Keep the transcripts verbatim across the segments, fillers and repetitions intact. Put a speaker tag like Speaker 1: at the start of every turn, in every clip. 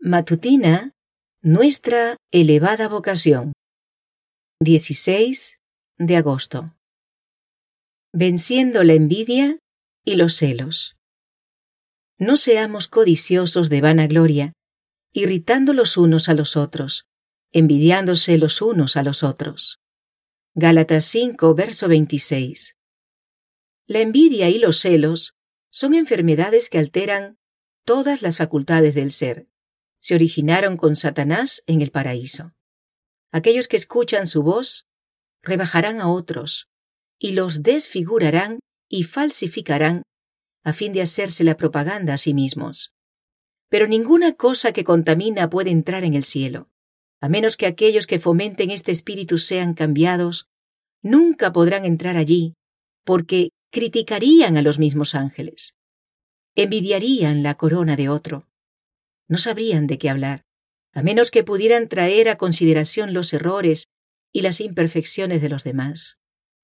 Speaker 1: Matutina, nuestra elevada vocación. dieciséis de agosto. Venciendo la envidia y los celos. No seamos codiciosos de vanagloria, irritando los unos a los otros, envidiándose los unos a los otros. Gálatas cinco, verso veintiséis. La envidia y los celos son enfermedades que alteran todas las facultades del ser. Se originaron con Satanás en el paraíso. Aquellos que escuchan su voz rebajarán a otros y los desfigurarán y falsificarán a fin de hacerse la propaganda a sí mismos. Pero ninguna cosa que contamina puede entrar en el cielo, a menos que aquellos que fomenten este espíritu sean cambiados, nunca podrán entrar allí, porque criticarían a los mismos ángeles, envidiarían la corona de otro. No sabrían de qué hablar, a menos que pudieran traer a consideración los errores y las imperfecciones de los demás.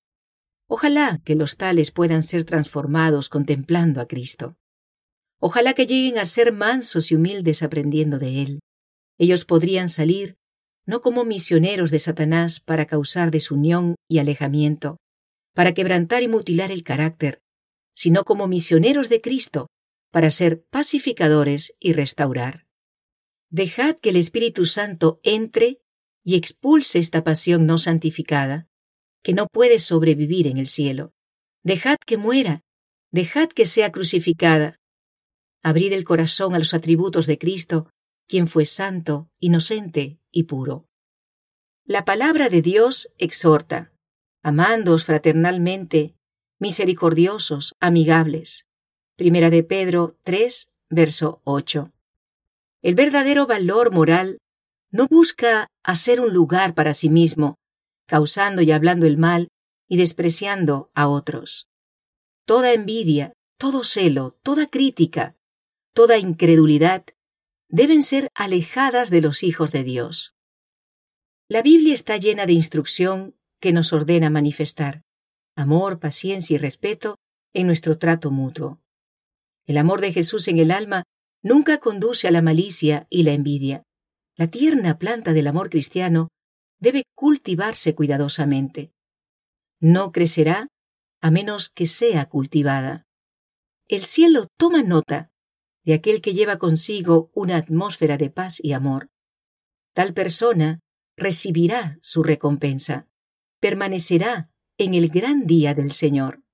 Speaker 1: Ojalá que los tales puedan ser transformados contemplando a Cristo. Ojalá que lleguen a ser mansos y humildes aprendiendo de Él. Ellos podrían salir no como misioneros de Satanás para causar desunión y alejamiento, para quebrantar y mutilar el carácter, sino como misioneros de Cristo, para ser pacificadores y restaurar. Dejad que el Espíritu Santo entre y expulse esta pasión no santificada, que no puede sobrevivir en el cielo. Dejad que muera, dejad que sea crucificada. Abrid el corazón a los atributos de Cristo, quien fue santo, inocente y puro. La palabra de Dios exhorta: amándoos fraternalmente, misericordiosos, amigables. Primera de Pedro tres, verso ocho. El verdadero valor moral no busca hacer un lugar para sí mismo, causando y hablando el mal y despreciando a otros. Toda envidia, todo celo, toda crítica, toda incredulidad deben ser alejadas de los hijos de Dios. La Biblia está llena de instrucción que nos ordena manifestar amor, paciencia y respeto en nuestro trato mutuo. El amor de Jesús en el alma nunca conduce a la malicia y la envidia. La tierna planta del amor cristiano debe cultivarse cuidadosamente. No crecerá a menos que sea cultivada. El cielo toma nota de aquel que lleva consigo una atmósfera de paz y amor. Tal persona recibirá su recompensa, permanecerá en el gran día del Señor.